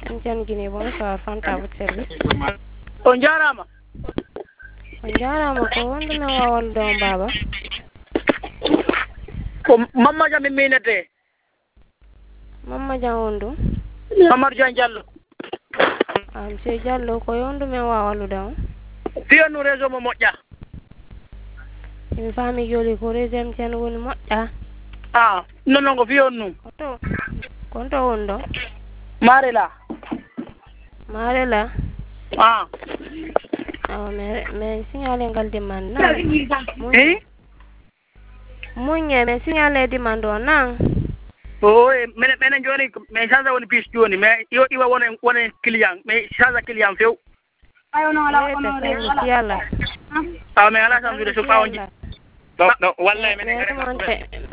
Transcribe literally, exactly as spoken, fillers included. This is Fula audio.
Etienne Guinée, bonsoir, Fanta votre service. On jarama. On jarama ko wonde men wawal don baba. Ko mamma jam minete. Mamma jam wondu. Mamar Jan Diallo. Ah monsieur Diallo ko yondu men wawalu don. Fiyonu réseau mo moƴƴa. Mi fami joli ko réseau ten woni moƴƴa. Ah, non non ko fiyonu. Koto. Konto wondo. Marela. Marela. Ah. Ah mais mais signalé ngal demande na. Eh? Munye mais signalé demande on nan. Oh, menen menen joni mais chanza woni pis joni mais yo iwa wona wona client mais chanza client few. Ayo no ala no re yalla. Ah mais ala sam de so pawon. Non non wallahi menen